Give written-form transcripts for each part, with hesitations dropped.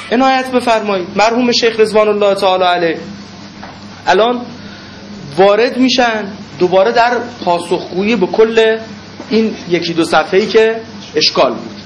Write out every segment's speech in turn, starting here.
عنایت بفرمایید. مرحوم شیخ رضوان الله تعالی علیه الان وارد میشن دوباره در پاسخگویی به کل این یکی دو صفحه‌ای که اشکال بود.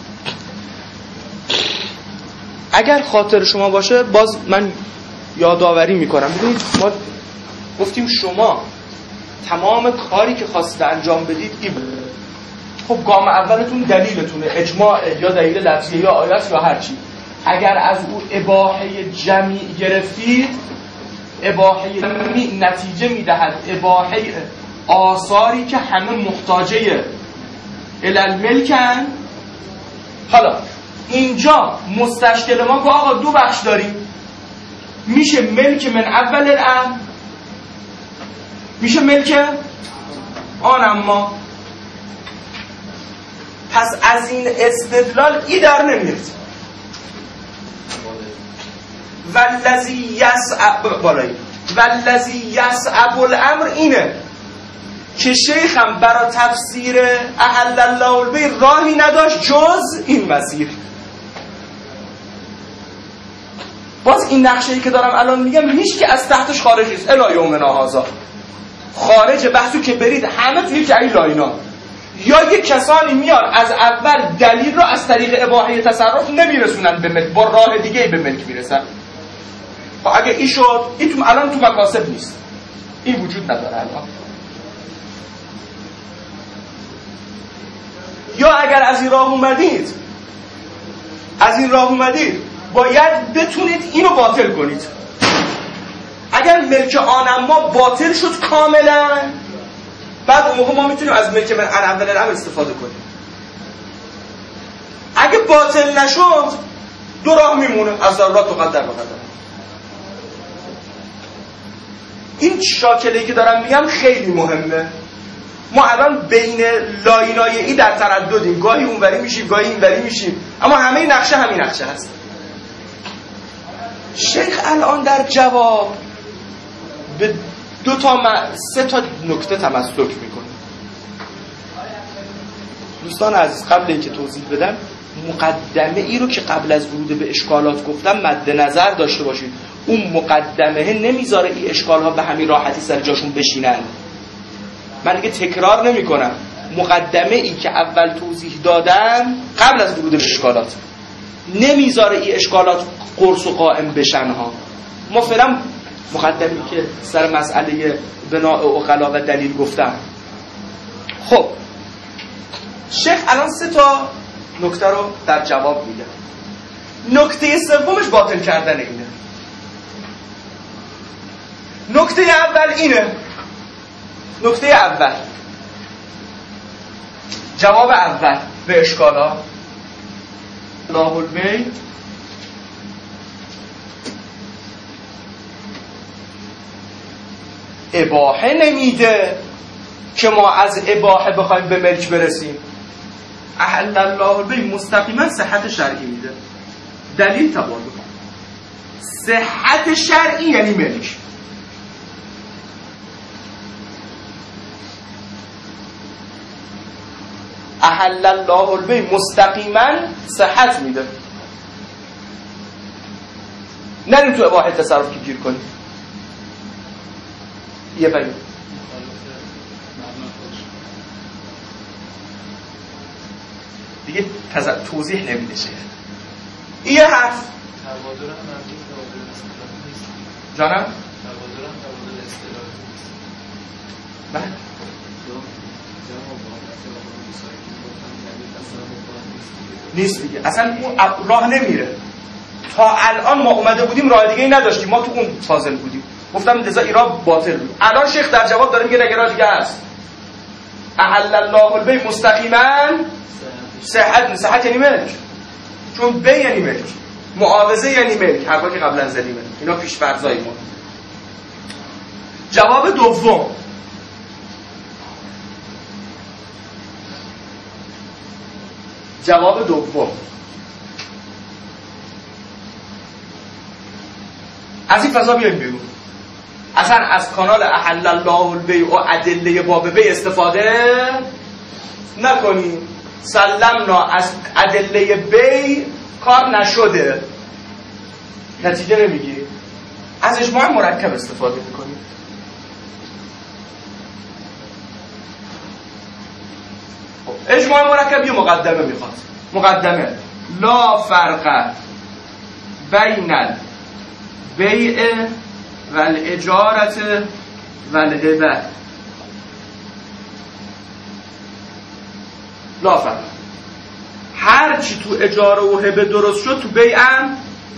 اگر خاطر شما باشه باز من یادآوری میکنم. ببینید ما گفتیم شما تمام کاری که خواستید انجام بدید این بود. خب گام اولتون دلیلتونه، اجماع یا دلیل لفظی یا آیات یا هر چی. اگر از او اباحه جمعی گرفتید، اباحه جمعی نتیجه میدهد اباحه آثاری که همه محتاجه الالملکن. حالا اینجا مستشکل ما که آقا دو بخش داریم، میشه ملک من اول الامر، میشه ملک آن اما. پس از این استدلال ای در نمیاد. والذی یصعب الامر اینه که شیخم برای تفسیر احل الله البیع راهی نداشت جز این مسیر. باز این نقشه‌ای که دارم الان میگم هیچ که از تحتش خارج نیست. الی یومنا هذا خارج بحثو که برید همه توی که این لاینا یا یک کسانی میان از اول دلیل رو از طریق اباحه تصرف نمیرسونن به ملک، با راه دیگه به ملک میرسن. خب اگه این شد این تو الان تو مکاسب نیست، این وجود نداره الان. یا اگر از این راه اومدید باید بتونید اینو باطل کنید. اگر ملک آنما باطل شد کاملا، بعد اون موقع ما میتونیم از ملک من اول الامر استفاده کنیم. اگه باطل نشد دو راه میمونه، از ضرورت و قدر و قدر. این شاکله‌ای که دارم میگم خیلی مهمه. ما الان بین لاینای ای در ترددیم، گاهی اونوری میشیم گاهی اینوری میشیم، اما همه نقشه همین نقشه هست. شیخ الان در جواب به سه تا نکته تمسک میکنه. دوستان عزیز قبل اینکه توضیح بدم مقدمه ای رو که قبل از ورود به اشکالات گفتم مد نظر داشته باشید. اون مقدمه نمیذاره این اشکالها به همین راحتی سر جاشون بشینن. من دیگه تکرار نمی کنم. مقدمه ای که اول توضیح دادم قبل از ورود به اشکالات نمیذاره این اشکالات قرص و قائم بشن ها. ما فعلا مقدمی که سر مسئله بناء عقلا و دلیل گفتم. خب شیخ الان سه تا نکته رو در جواب میده. نکته سومش باطل کردن اینه. نکته اول اینه. نکته اول جواب اول به اشکالا الله البیع اباحه نمیده که ما از اباحه بخوایم به ملک برسیم. احل الله البیع مستقیما صحت شرعی میده. دلیل تبادل صحت شرعی یعنی ملک. احل الله البیع مستقیما صحت میده. نریم تو اباحه تصرف که گیر کنیم. یه بگیم دیگه توضیح نمیده شیخ. یه حرف جانم بله نیست دیگه، اصلا اون راه نمیره. تا الان ما اومده بودیم راه دیگه ای نداشتیم، ما تو اون فاضل بودیم. گفتم لذا ایران باطل بود. الان شیخ در جواب داره میگه نگه راه دیگه هست. احل الله البیع مستقیما صحت یعنی ملک، چون بی یعنی ملک، معاوضه یعنی ملک، حرفا که قبلا زدیم اینا پیش فرضای ما. جواب دوم از این فضا بیایم بیرون. اصلا از کانال احل الله البیع و ادله باب بیع استفاده نکنیم. سلمنا از ادله بیع کار نشده. نتیجه نمیگیریم. از اجماع مرکب استفاده میکنیم. اجماع مرکب یه مقدمه میخواد. مقدمه لا فرق بین البیع و الاجارت و الهبه. لا فرق، هر چی تو اجاره و هبه درست شد تو بیع هم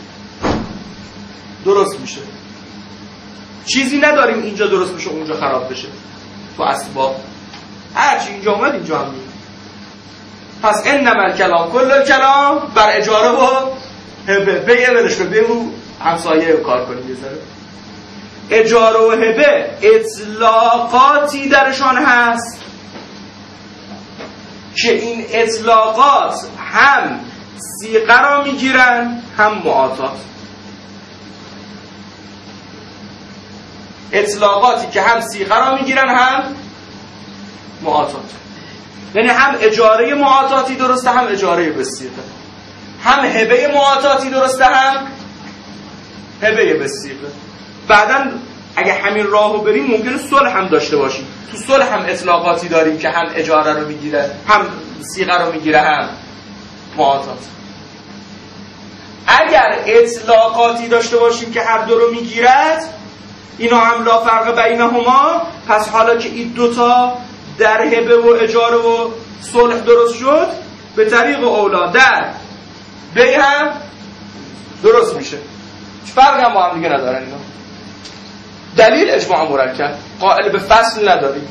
درست میشه. چیزی نداریم اینجا درست بشه اونجا خراب بشه. تو اسباب هر چی اینجا اومد اینجا هم میاد. پس انما الکلام کل الکلام بر اجاره و هبه. بیع ولش کن، بیع رو همسایه کار کنیم یه ذره. اجاره و هبه اطلاقاتی درشان هست که این اطلاقات هم صیغه را میگیرن هم معاطات. اطلاقاتی که هم صیغه را میگیرن هم معاطات، یعنی هم اجاره معاطاتی درسته هم اجاره به صیغه، هم هبه معاطاتی درسته هم هبه به صیغه. بعداً اگه همین راهو بریم ممکنه صلح هم داشته باشیم. تو صلح هم اطلاقاتی داریم که هم اجاره رو میگیره هم صیغه رو میگیره هم معاطات. اگر اطلاقاتی داشته باشیم که هر دو رو میگیرد، اینا هم لا فرق بینهما، پس حالا که این دوتا در هبه و اجاره و صلح درست شد، به طریق اولا در بیع هم درست میشه. چه فرق هم با هم دیگه ندارن اینا. دلیل اجماع مرکب، قائل به فصل نداریم.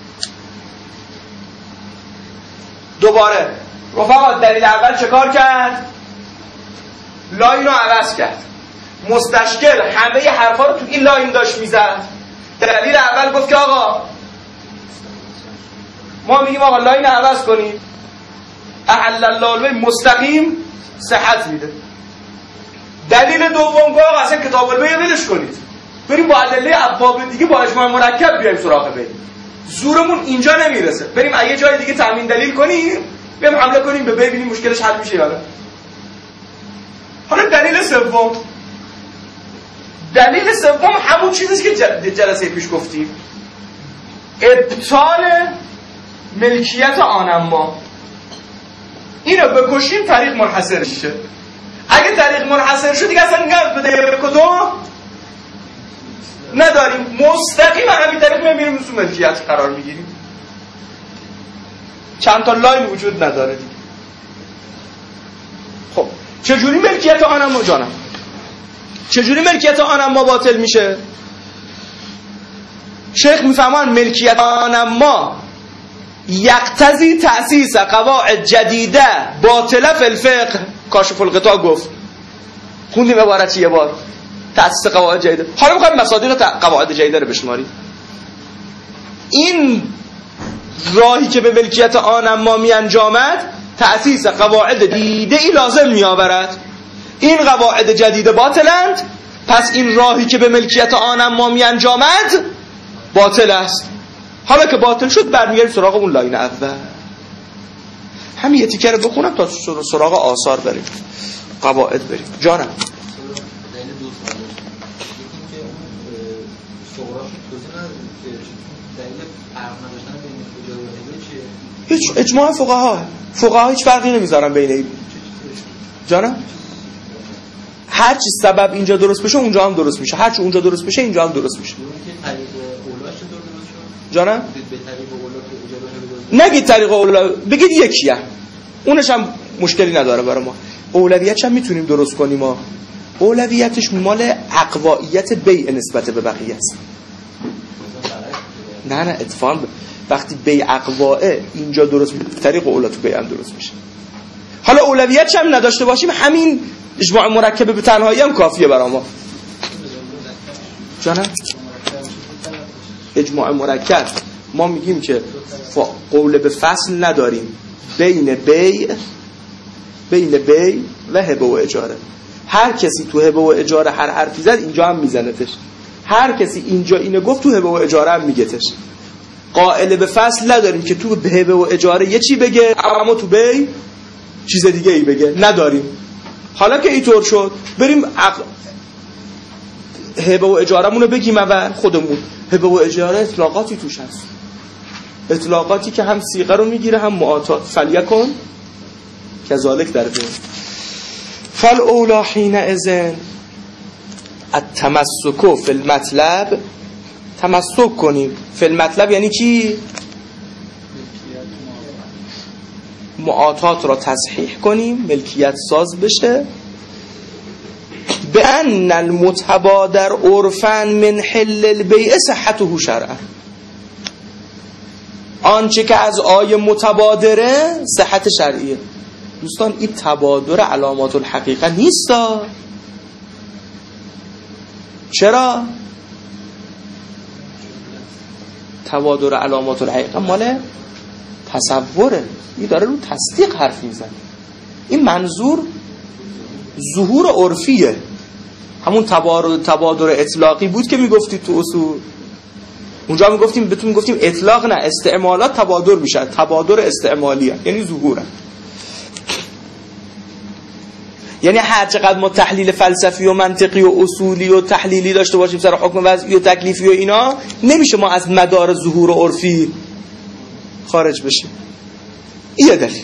دوباره رفقا دلیل اول چه کار کرد؟ لاین رو عوض کرد. مستشکل همه حرفا رو تو این لاین داشت میزد. دلیل اول گفت که آقا ما میگیم آقا لاین عوض کنید، احل الله البیع مستقیم صحت میده. دلیل دوم گفت آقا اصلا کتاب البیع ولش کنید، بریم با ادله ابواب دیگه با اجماع مرکب بیایم سراغ بیع. زورمون اینجا نمیرسه، بریم اگه جای دیگه تامین دلیل کنیم بیام حمله کنیم به بیع، ببینیم مشکلش حل میشه یا نه. حالا دلیل سوم، دلیل سوم همون چیزیست که جلسه پیش گفتیم، ابطال ملکیت آنما. اینو بکشیم طریق منحصر میشه. اگه طریق منحصر شد دیگه اصلا نیاز به دلیل کدوم نداریم، مستقیم همین طریق میمیریم تو ملکیت قرار میگیریم. چند تا لاین وجود نداره دیگه. خب چجوری ملکیت آنما جانم؟ چجوری ملکیت آنما باطل میشه؟ شیخ میفهمان ملکیت آنما یقتضی تأسیس قواعد جدیده باطله فی الفقه. کاشف الغطا گفت، خوندیم عبارتی یه بار، تأسیس قواعد جدیده. حالا میخوایم مصادیق قواعد جدیده رو بشماریم. این راهی که به ملکیت آنما می انجامد تأسیس قواعد جدیده ای لازم می آورد. این قواعد جدیده باطلند، پس این راهی که به ملکیت آنما می انجامد باطل است. حالا که باطل شد برمیگردیم سراغ اون لاین اول. همین یه تیکه رو بخونم تا سراغ آثار بریم، قواعد بریم. جانم هیچ اجماع فقها هیچ فرقی نمیذارن بین این. جانم هر چی سبب اینجا درست بشه اونجا هم درست میشه، هر چی اونجا درست بشه اینجا هم درست میشه. جانم نگید طریق اولا، بگید یکیه، اونش هم مشکلی نداره برای ما. اولویتش هم میتونیم درست کنیم. ما اولویتش مال اقوائیت بیع نسبت به بقیه است. نه اتفاقا وقتی بیع اقوائه اینجا درست میشه، طریق اولا تو بیع هم درست میشه. حالا اولویتش هم نداشته باشیم، همین اجماع مرکب به تنهایی هم کافیه برای ما. جانم اجماع مرکب ما میگیم که قول به فصل نداریم بین بیع و هبه و اجاره. هر کسی تو هبه و اجاره هر حرفی زد اینجا هم میزنتش، هر کسی اینجا اینو گفت تو هبه و اجاره هم میگتش. قائل به فصل نداریم که تو هبه و اجاره یه چی بگه اما تو بیع چیز دیگه ای بگه، نداریم. حالا که اینطور شد بریم هبه و اجارمون رو بگیم اول خودمون. هبه و اجاره اطلاقاتی توش هست، اطلاقاتی که هم صیغه رو میگیره هم معاطات. فلیکن کذالک در بین فالاولی حینئذ التمسک فی المطلب. تمسک کنیم فی المطلب یعنی چی؟ معاطات را تصحیح کنیم، ملکیت ساز بشه. بأن المتبادر عرفا من حل البیع صحته شرعا. آنچه که از آیه متبادره صحت شرعیه. دوستان این تبادر علامات الحقیقه نیستا. چرا؟ تبادر علامات الحقیقه مال تصوره، این داره رو تصدیق حرف میزنه. این منظور ظهور عرفیه. همون تبادر اطلاقی بود که میگفتید تو اصول. اونجا میگفتیم اطلاق نه، استعمالات تبادر میشه. تبادر استعمالیه یعنی ظهوره. یعنی هر چقدر ما تحلیل فلسفی و منطقی و اصولی و تحلیلی داشته باشیم سر حکم وضعی و تکلیفی و اینا، نمیشه ما از مدار ظهور و عرفی خارج بشیم. این دلیل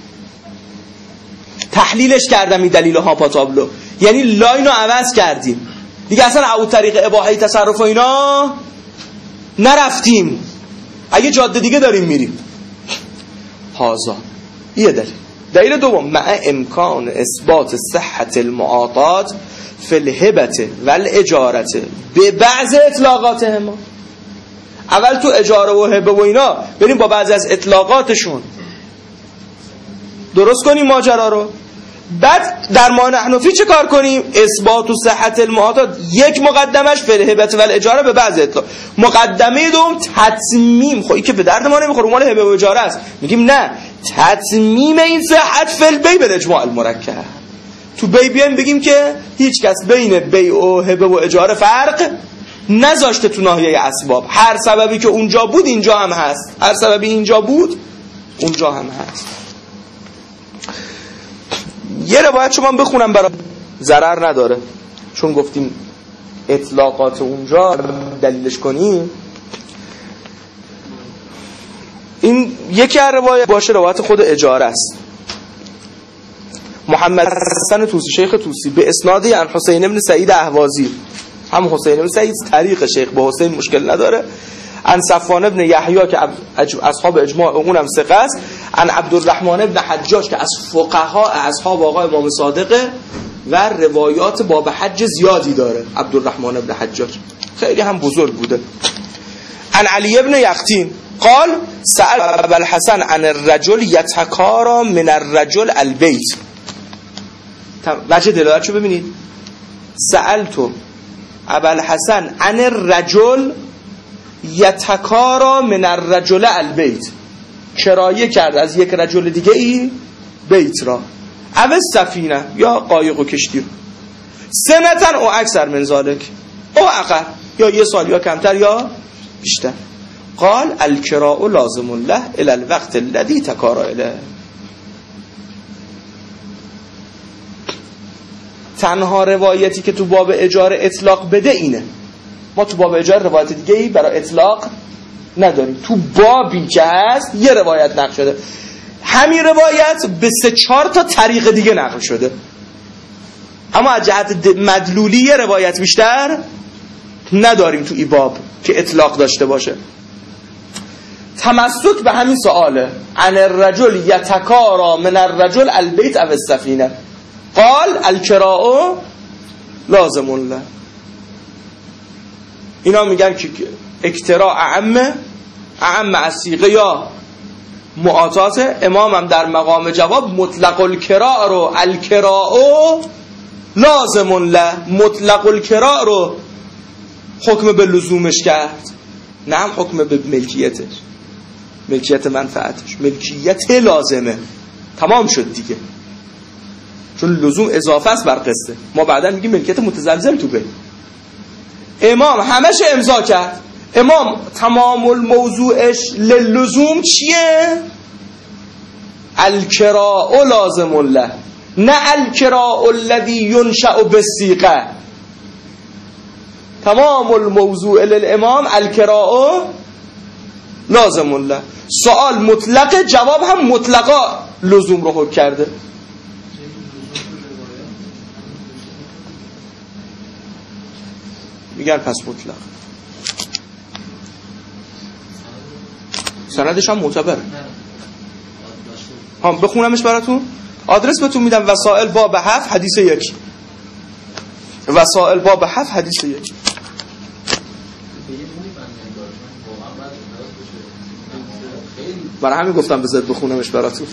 تحلیلش کردم، این دلیل ها پاتابلو، یعنی لاین رو عوض کردیم دیگه، اصلا او طریق اباحه تصرف و اینا نرفتیم، اگه جاده دیگه داریم میریم. هازا یه دلیل دوم، مع امکان اثبات صحت المعاطات فی الهبه والاجاره به بعض اطلاقاتهما. اول تو اجاره و هبه و اینا بریم با بعضی از اطلاقاتشون درست کنیم ماجرا رو، بعد در ما نحنفی چه کار کنیم؟ اثبات و صحت المعاطات یک مقدمش فی الهبه والاجاره به بعض اطلاق. مقدمه دوم تتمیم. خب این که به درد ما نمیخوره، مال هبه و اجاره است. میگیم نه، تتمیم این صحت فی البیع بالاجماع المرکب. تو بیع بیایم بگیم که هیچ کس بین بیع و هبه و اجاره فرق نذاشته تو ناحیه اسباب. هر سببی که اونجا بود اینجا هم هست، هر سببی اینجا بود اونجا هم هست. یه روایت شما بخونم برای ضرر نداره، چون گفتیم اطلاقات اونجا دلیلش کنیم. این یکی از روایت باشه، روایت خود اجاره است. محمد حسن طوسی، شیخ طوسی، به اسنادی عن حسین بن سعید اهوازی، هم حسین بن سعید طریق شیخ با حسین مشکل نداره، عن صفوان بن یحیی که اصحاب اجماع اونم ثقه است، عن عبدالرحمن بن حجاج که از فقها اصحاب آقا امام صادقه و روایات باب حج زیادی داره. عبدالرحمن بن حجاج خیلی هم بزرگ بوده. عن علی بن یقطین قال سأل ابو الحسن عن الرجل یتکارا من الرجل البیت. وجه دلالتشو ببینید، سألت ابو الحسن عن الرجل یتکارا من الرجل البیت، کرایه کرد از یک رجل دیگه ای بیت را، او سفینه یا قایق و کشتی، سنتن او اکثر من ذالک او اقل، یا یه سال یا کمتر یا بیشتر. قال الکراء لازم له الی الوقت الذی تکارا الیه. تنها روایتی که تو باب اجاره اطلاق بده اینه. ما تو باب اجاره روایت دیگه ای برای اطلاق نداریم. تو بابی که هست یه روایت نقل شده، همین روایت به 3-4 تا طریق دیگه نقل شده، اما از جهت مدلولی یه روایت بیشتر نداریم تو ای باب که اطلاق داشته باشه. تمسک به همین سؤاله، عن الرجل یتکارا من الرجل البیت او السفینه. قال الکراء لازم له. اینا میگن که اکتراء اعم از صیغه یا معاطات. امام هم در مقام جواب مطلق الکراء رو الکراء لازم له، مطلق الکراء رو حکم به لزومش کرد، نه هم حکم به ملکیتش، ملکیت منفعتش، ملکیت لازمه. تمام شد دیگه، چون لزوم اضافه است بر قصه. ما بعدا میگیم ملکیت متزلزل تو به. امام همش امضا کرد. امام تمام الموضوعش للزوم چیه؟ الکراء لازم له، نه الکراء الذی ینشأ بالصیغه. تمام الموضوع للامام الکراء لازم له. سوال مطلقه، جواب هم مطلقا لزوم رو حکم کرده. میگن پس مطلق. سندش هم معتبره. ها بخونمش براتون. آدرس بهتون میدم. وسائل باب 7 حدیث 1. وسائل باب 7 حدیث 1. برای همین گفتم بذارید بخونمش براتون.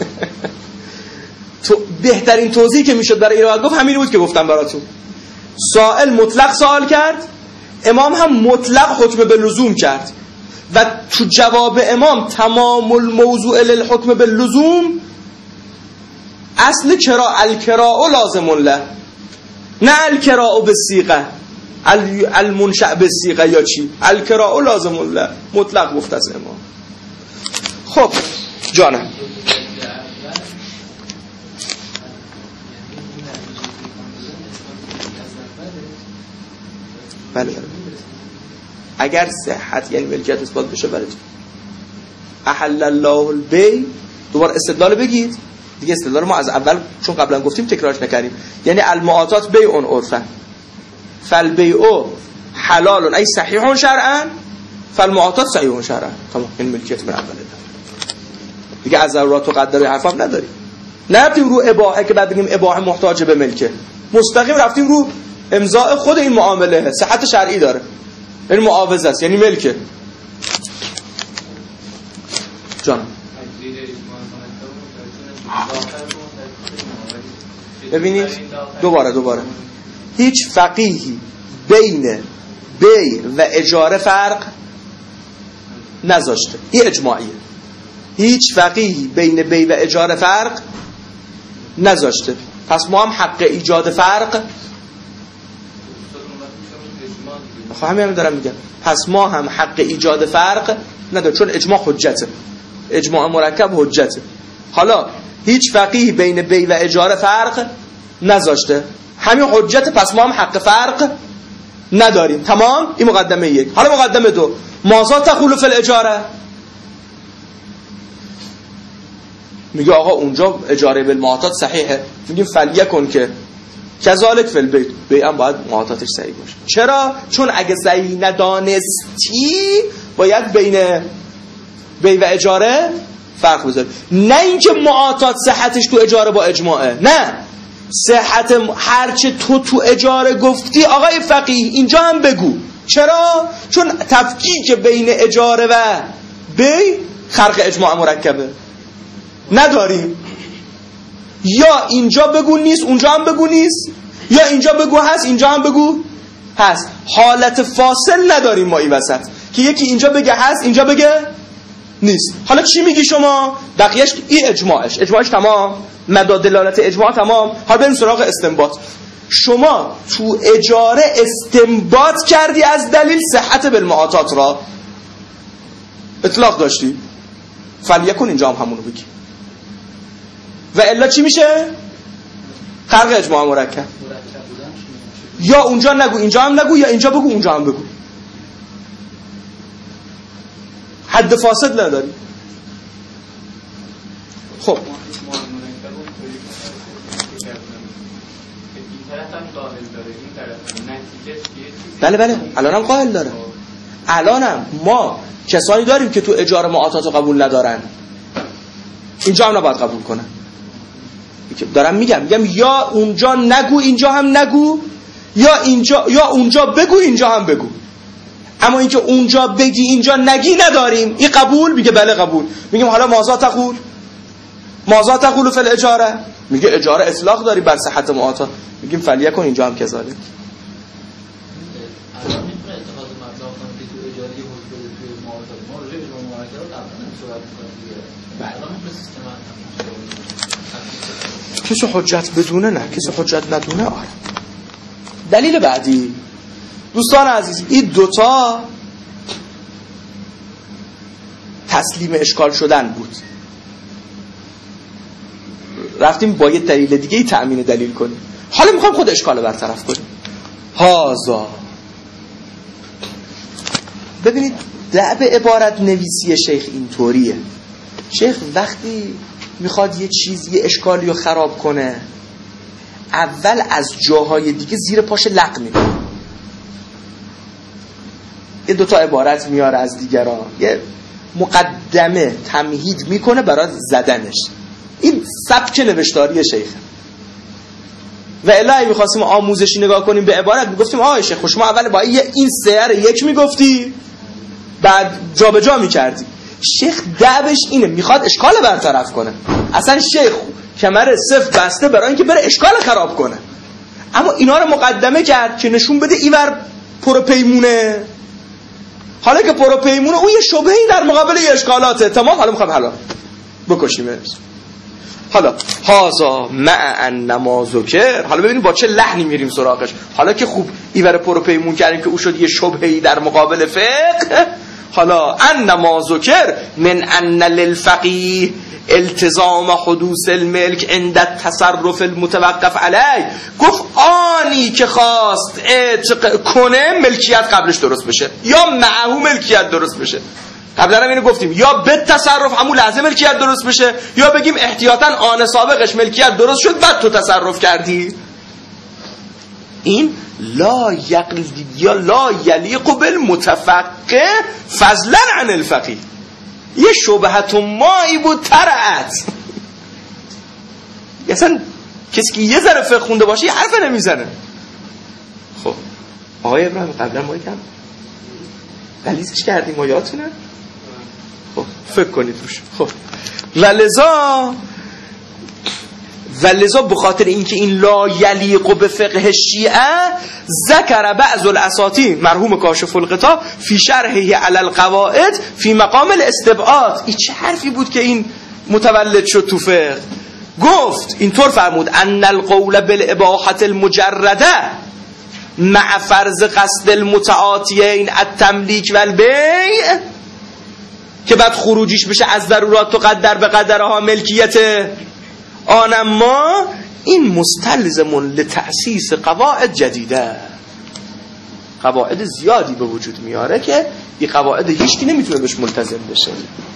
تو بهترین توضیحی که میشد برای این رو گفت همین بود که گفتم براتون. سائل مطلق سوال کرد، امام هم مطلق حکم به لزوم کرد و تو جواب امام تمام الموضوع للحکم به لزوم اصل الکراء لازم له، نه الکراء بالصیغه المنشأ بالصیغه یا چی. الکراء لازم له مطلق گفت از امام. خب جانم بله اگر صحت یعنی ملکیت اثبات بشه بله. احل الله البیع، دوباره استدلال بگید دیگه. استدلال ما از اول چون قبلا گفتیم تکرارش نکردیم. یعنی المعاطات بیع عرفا فالبیع حلال ای صحیح شرعا فالمعاطات صحیح شرعا. تمام این ملکیت من اوله دیگه. از ضرورات و قدر حرفم نداریم. نرفتیم رو اباحه که بعد بگیم اباحه محتاج به ملکه. مستقیم رفتیم رو امضاء خود این معامله صحت شرعی داره، یعنی معاوضه است، یعنی ملکه. جانم ببینید دوباره هیچ فقیهی بین بیع و اجاره فرق نذاشته. این اجماعیه. هیچ فقیهی بین بیع و اجاره فرق نذاشته. پس ما هم حق ایجاد فرق همین دارم میگم. پس ما هم حق ایجاد فرق نداره چون اجماع حجته. اجماع مرکب حجته. حالا هیچ فقیهی بین بیع و اجاره فرق نذاشته، همین حجته. پس ما هم حق فرق نداریم. تمام. این مقدمه 1. حالا مقدمه 2 ماذا تقول فی الاجاره. میگه آقا اونجا اجاره بالمعاطات صحیحه، میگیم فلیکن که کذالک فی البیع، بیع هم باید معاطاتش صحیح باشه. چرا؟ چون اگه صحیح ندانستی باید بین بیع و اجاره فرق بذاری. نه اینکه معاطات صحتش تو اجاره با اجماعه، نه، صحت هرچه تو اجاره گفتی آقای فقیه اینجا هم بگو. چرا؟ چون تفکیک بین اجاره و بیع خرق اجماع مرکبه نداریم. یا اینجا بگو نیست اونجا هم بگو نیست، یا اینجا بگو هست اینجا هم بگو هست. حالت فاصل نداریم ما این وسط که یکی اینجا بگه هست اینجا بگه نیست. حالا چی میگی شما؟ بقیهش این اجماعش تمام، مدار دلالت اجماع تمام. حالا بریم سراغ استنباط. شما تو اجاره استنباط کردی از دلیل صحت بالمعاطات را اطلاق داشتی، فلیکن اینجا هم همونو بگی. و الا چی میشه؟ خرق اجماع مرکب. یا اونجا نگو اینجا هم نگو، یا اینجا بگو اونجا هم بگو. حد فاصل نداری. خب بله الانم قائل داره. الانم ما کسانی داریم که تو اجاره معاطات رو قبول ندارن، اینجا هم نباید قبول کنن. دارم میگم یا اونجا نگو اینجا هم نگو، یا اونجا بگو اینجا هم بگو. اما اینکه اونجا بگی اینجا نگی نداریم. این قبول؟ میگه بله قبول. میگیم حالا ماذا تقول فی الاجاره؟ میگه اجاره اطلاق داری بر صحت معاطات. میگیم فلیکن اینجا هم کذالک. کسی حجت بدونه نه، کسی حجت ندونه آره. دلیل بعدی دوستان عزیز، این دوتا تسلیم اشکال شدن بود. رفتیم با یه دلیل دیگه ای تأمین دلیل کنیم. حالا میخوایم خود اشکال برطرف کنیم. هازا ببینید دعب عبارت نویسی شیخ اینطوریه. شیخ وقتی میخواد یه چیز یه اشکالی رو خراب کنه اول از جاهای دیگه زیر پاش لق میکنه، یه دوتا عبارت میاره از دیگران، یه مقدمه تمهید میکنه برای زدنش. این سبک نوشتاری شیخ. و الهی میخواستیم آموزشی نگاه کنیم به عبارت میگفتیم آقای شیخ شما اول با این سیر یک میگفتی بعد جا به جا میکردی. شیخ دعبش اینه، میخواد اشکال برطرف کنه. اصلا شیخ کمر صفر بسته برای اینکه بره اشکال خراب کنه، اما اینا رو مقدمه کرد که نشون بده اینور پروپیمونه. حالا که پروپیمونه اون یه شبهه‌ای در مقابل یه اشکالاته. تمام، حالا میخوام حالا بکشیمش. حالا هازا مع انما ذکر، حالا ببینیم با چه لحنی میریم سراغش. حالا که خوب ایور پروپیمون کردیم که او شد یه شبهه‌ای در مقابل فقه. حالا انما ذکر من ان للفقیه التزام حدوث الملک عند التصرف المتوقف علیه. گفت آنی که خواست اعتق کنه ملکیت قبلش درست بشه یا معه ملکیت درست بشه. قبلا هم اینو گفتیم، یا به تصرف همون لحظه ملکیت درست بشه، یا بگیم احتیاطاً آن سابقش ملکیت درست شد بعد تو تصرف کردی. این لا یلیق بالمتفقه فضلا عن الفقیه. یه شبهت مایی بود ترعت. اصلا کسی که یه ذره فقه خونده باشه یه حرف نمیزنه. خب آقای ابراهیم قبلا ما یکم دلیزش کردیم ما، یادتونه؟ خب فکر کنید روش. خب ولذا بخاطر اینکه این لا یلیق به فقه شیعه ذکر بعض الاساطین مرحوم کاشف الغطا فی شرحه علی القواعد فی مقام الاستبعاد. این چه حرفی بود که این متولد شد تو فقه؟ گفت اینطور فرمود ان القول بالاباحه المجرده مع فرض قصد المتعاطیین التملیک والبیع، که بعد خروجیش بشه از ضرورات تقدر به قدرها ملکیت آن، ما این مستلزم لتأسیس قواعد جدیده. قواعد زیادی به وجود میاره که این قواعد هیچکی نمیتونه بهش ملتزم بشه.